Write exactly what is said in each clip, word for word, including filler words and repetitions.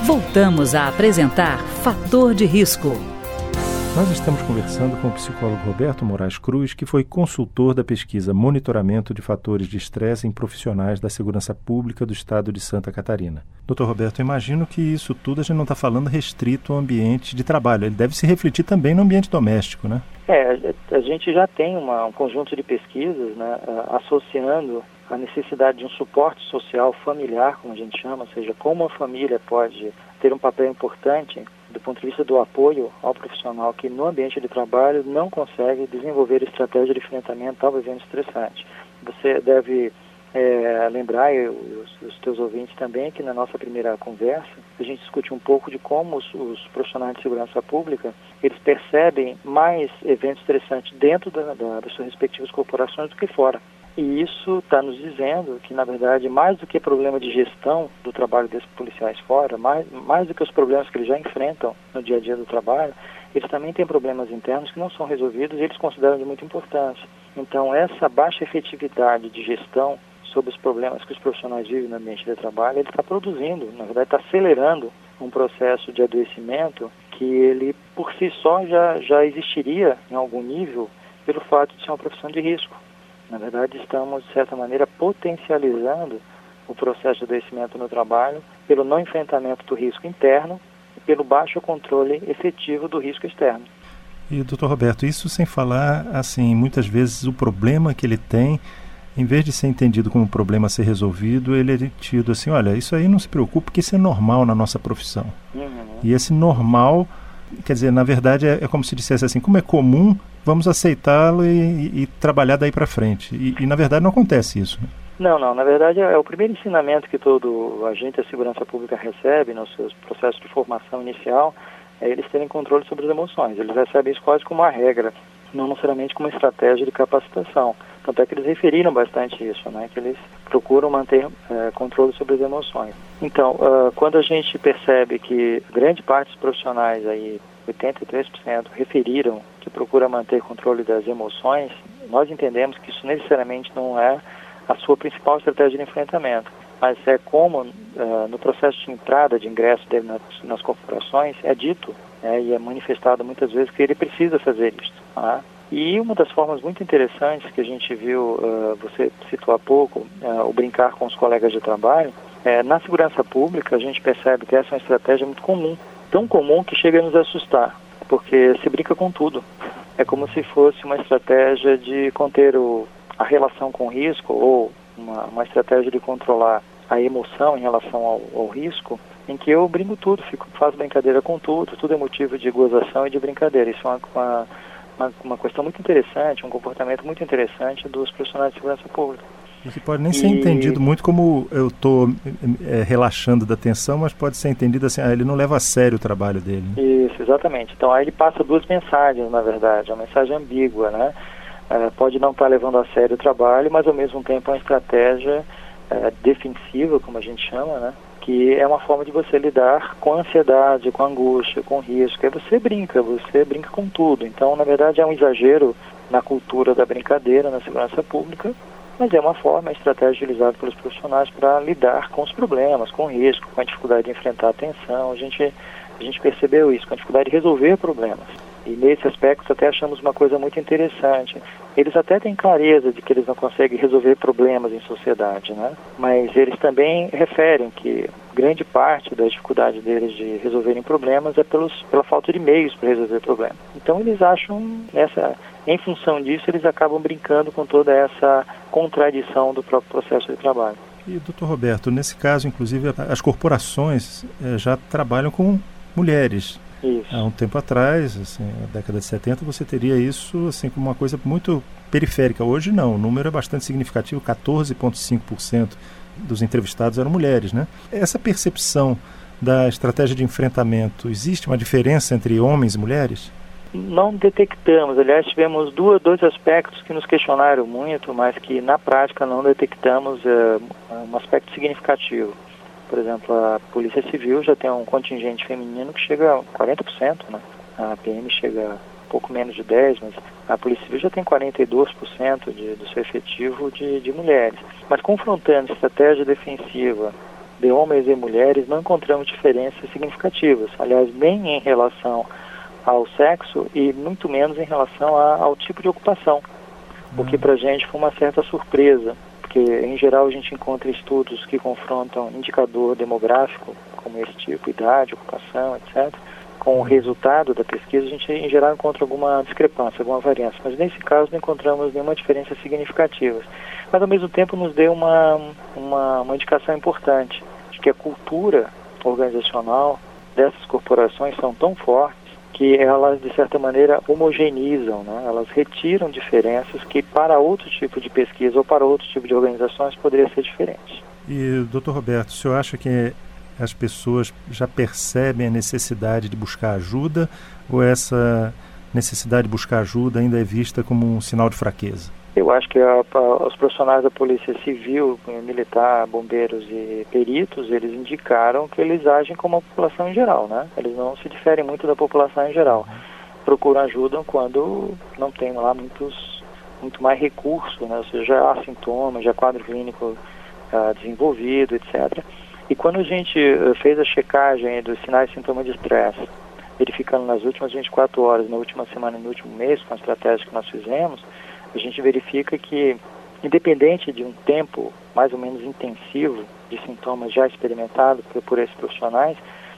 Voltamos a apresentar Fator de Risco. Nós estamos conversando com o psicólogo Roberto Moraes Cruz, que foi consultor da pesquisa Monitoramento de Fatores de Estresse em Profissionais da Segurança Pública do Estado de Santa Catarina. doutor Roberto, eu imagino que isso tudo a gente não está falando restrito ao ambiente de trabalho. Ele deve se refletir também no ambiente doméstico, né? É, a gente já tem uma, um conjunto de pesquisas, né, associando a necessidade de um suporte social familiar, como a gente chama, ou seja, como a família pode ter um papel importante do ponto de vista do apoio ao profissional que no ambiente de trabalho não consegue desenvolver estratégia de enfrentamento ao evento estressante. Você deve é, lembrar, e os, os teus ouvintes também, que na nossa primeira conversa a gente discute um pouco de como os, os profissionais de segurança pública eles percebem mais eventos estressantes dentro da, da, das suas respectivas corporações do que fora. E isso está nos dizendo que, na verdade, mais do que problema de gestão do trabalho desses policiais fora, mais, mais do que os problemas que eles já enfrentam no dia a dia do trabalho, eles também têm problemas internos que não são resolvidos e eles consideram de muita importância. Então, essa baixa efetividade de gestão sobre os problemas que os profissionais vivem no ambiente de trabalho, ele está produzindo, na verdade, está acelerando um processo de adoecimento que ele, por si só, já, já existiria em algum nível pelo fato de ser uma profissão de risco. Na verdade, estamos, de certa maneira, potencializando o processo de adoecimento no trabalho pelo não enfrentamento do risco interno e pelo baixo controle efetivo do risco externo. E, doutor Roberto, isso sem falar, assim, muitas vezes o problema que ele tem, em vez de ser entendido como um problema a ser resolvido, ele é tido assim, olha, isso aí não se preocupe, porque isso é normal na nossa profissão. Uhum. E esse normal, quer dizer, na verdade, é, é como se dissesse assim, como é comum, vamos aceitá-lo e, e, e trabalhar daí para frente. E, e, na verdade, não acontece isso, né? Não, não. Na verdade, é o primeiro ensinamento que todo agente da segurança pública recebe nos seus processos de formação inicial, é eles terem controle sobre as emoções. Eles recebem isso quase como uma regra, não necessariamente como uma estratégia de capacitação. Tanto é que eles referiram bastante isso, né? Que eles procuram manter é, controle sobre as emoções. Então, uh, quando a gente percebe que grande parte dos profissionais, aí, oitenta e três por cento, referiram que procura manter controle das emoções, nós entendemos que isso necessariamente não é a sua principal estratégia de enfrentamento, mas é como uh, no processo de entrada, de ingresso dele nas, nas corporações, é dito, né, e é manifestado muitas vezes que ele precisa fazer isso. Tá? E uma das formas muito interessantes que a gente viu, uh, você citou há pouco, uh, o brincar com os colegas de trabalho, é, na segurança pública a gente percebe que essa é uma estratégia muito comum, tão comum que chega a nos assustar, porque se brinca com tudo. É como se fosse uma estratégia de conter o, a relação com o risco ou uma, uma estratégia de controlar a emoção em relação ao, ao risco, em que eu brinco tudo, fico, faço brincadeira com tudo, tudo é motivo de gozação e de brincadeira. Isso é uma, uma, uma, uma questão muito interessante, um comportamento muito interessante dos profissionais de segurança pública. E que pode nem ser e... entendido muito como eu estou é, relaxando da tensão, mas pode ser entendido assim, ah, ele não leva a sério o trabalho dele. Né? Isso, exatamente. Então aí ele passa duas mensagens, na verdade, uma mensagem ambígua, né? É, pode não estar levando a sério o trabalho, mas ao mesmo tempo é uma estratégia é, defensiva, como a gente chama, né? Que é uma forma de você lidar com a ansiedade, com a angústia, com o risco. Aí você brinca, você brinca com tudo. Então, na verdade, é um exagero na cultura da brincadeira, na segurança pública, mas é uma forma, é estratégia utilizada pelos profissionais para lidar com os problemas, com o risco, com a dificuldade de enfrentar a tensão. A gente, a gente percebeu isso, com a dificuldade de resolver problemas. E nesse aspecto até achamos uma coisa muito interessante. Eles até têm clareza de que eles não conseguem resolver problemas em sociedade, né? Mas eles também referem que grande parte da dificuldade deles de resolverem problemas é pelos, pela falta de meios para resolver problemas. Então eles acham, essa, em função disso, eles acabam brincando com toda essa contradição do próprio processo de trabalho. E, doutor Roberto, nesse caso, inclusive, as corporações eh, já trabalham com mulheres. Isso. Há um tempo atrás, assim, na década de setenta, você teria isso assim, como uma coisa muito periférica. Hoje não, o número é bastante significativo, quatorze vírgula cinco por cento dos entrevistados eram mulheres, né? Essa percepção da estratégia de enfrentamento, existe uma diferença entre homens e mulheres? Não detectamos, aliás, tivemos duas, dois aspectos que nos questionaram muito, mas que na prática não detectamos é, um aspecto significativo. Por exemplo, a Polícia Civil já tem um contingente feminino que chega a quarenta por cento, né? A P M chega a pouco menos de dez por cento, mas a Polícia Civil já tem quarenta e dois por cento de, do seu efetivo de, de mulheres. Mas confrontando estratégia defensiva de homens e mulheres, não encontramos diferenças significativas. Aliás, nem em relação ao sexo e muito menos em relação a, ao tipo de ocupação, o que para a gente foi uma certa surpresa, porque em geral a gente encontra estudos que confrontam indicador demográfico, como esse tipo, idade, ocupação, etcétera, com o resultado da pesquisa, a gente em geral encontra alguma discrepância, alguma variância, mas nesse caso não encontramos nenhuma diferença significativa. Mas ao mesmo tempo nos deu uma, uma, uma indicação importante, de que a cultura organizacional dessas corporações são tão fortes que elas, de certa maneira, homogeneizam, né? Elas retiram diferenças que para outro tipo de pesquisa ou para outro tipo de organizações poderia ser diferente. E, doutor Roberto, o senhor acha que as pessoas já percebem a necessidade de buscar ajuda ou essa necessidade de buscar ajuda ainda é vista como um sinal de fraqueza? Eu acho que a, a, os profissionais da Polícia Civil, militar, bombeiros e peritos, eles indicaram que eles agem como a população em geral, né? Eles não se diferem muito da população em geral. Procuram ajuda quando não tem lá muitos, muito mais recurso, né? Ou seja, já há sintomas, já há quadro clínico uh, desenvolvido, etcétera. E quando a gente uh, fez a checagem dos sinais e sintomas de estresse, verificando nas últimas vinte e quatro horas, na última semana e no último mês, com a estratégia que nós fizemos, a gente verifica que, independente de um tempo mais ou menos intensivo de sintomas já experimentados por, por esses profissionais,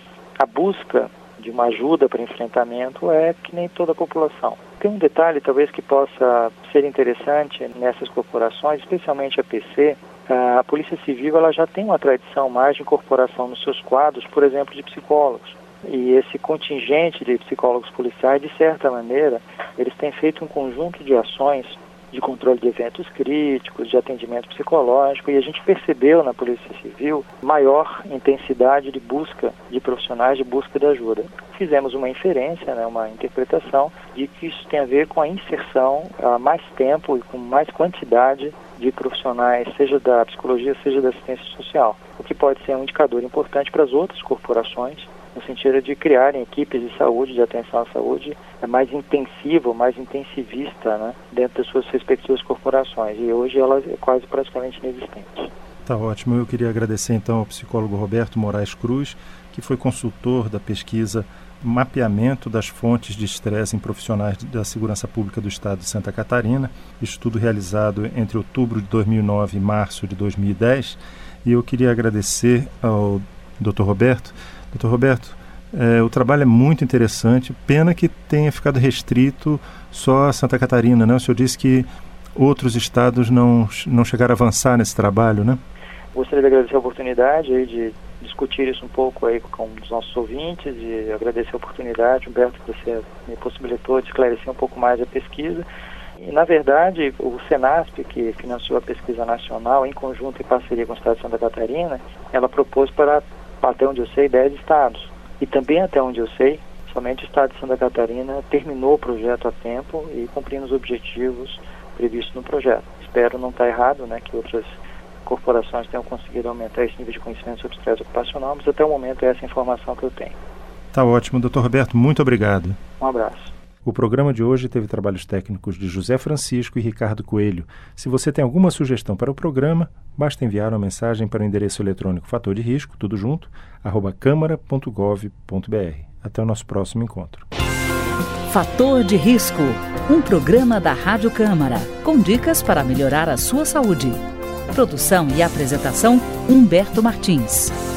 a busca de uma ajuda para enfrentamento é que nem toda a população. Tem um detalhe talvez que possa ser interessante nessas corporações, especialmente a P C. A Polícia Civil ela já tem uma tradição mais de incorporação nos seus quadros, por exemplo, de psicólogos. E esse contingente de psicólogos policiais, de certa maneira, eles têm feito um conjunto de ações de controle de eventos críticos, de atendimento psicológico, e a gente percebeu na Polícia Civil maior intensidade de busca de profissionais, de busca de ajuda. Fizemos uma inferência, né, uma interpretação de que isso tem a ver com a inserção há mais tempo e com mais quantidade de profissionais, seja da psicologia, seja da assistência social, o que pode ser um indicador importante para as outras corporações, no sentido de criarem equipes de saúde, de atenção à saúde, é mais intensiva, mais intensivista, né, dentro das suas respectivas corporações. E hoje ela é quase praticamente inexistente. Tá ótimo. Eu queria agradecer então ao psicólogo Roberto Moraes Cruz, que foi consultor da pesquisa Mapeamento das Fontes de Estresse em Profissionais da Segurança Pública do Estado de Santa Catarina, estudo realizado entre outubro de dois mil e nove e março de dois mil e dez. E eu queria agradecer ao doutor Roberto. doutor Roberto, é, o trabalho é muito interessante, pena que tenha ficado restrito só a Santa Catarina, né? O senhor disse que outros estados não, não chegaram a avançar nesse trabalho, né? Gostaria de agradecer a oportunidade aí de discutir isso um pouco aí com os nossos ouvintes e agradecer a oportunidade, Humberto, que você me possibilitou de esclarecer um pouco mais a pesquisa. E, na verdade, o Senasp, que financiou a pesquisa nacional, em conjunto e parceria com o Estado de Santa Catarina, ela propôs para, até onde eu sei, dez estados. E também, até onde eu sei, somente o Estado de Santa Catarina terminou o projeto a tempo e cumprindo os objetivos previstos no projeto. Espero não estar errado, né, que outras corporações tenham conseguido aumentar esse nível de conhecimento sobre estresse ocupacional, mas até o momento é essa informação que eu tenho. Tá ótimo. doutor Roberto, muito obrigado. Um abraço. O programa de hoje teve trabalhos técnicos de José Francisco e Ricardo Coelho. Se você tem alguma sugestão para o programa, basta enviar uma mensagem para o endereço eletrônico fator de risco, tudo junto, arroba câmara ponto gov ponto br. Até o nosso próximo encontro. Fator de Risco, um programa da Rádio Câmara, com dicas para melhorar a sua saúde. Produção e apresentação, Humberto Martins.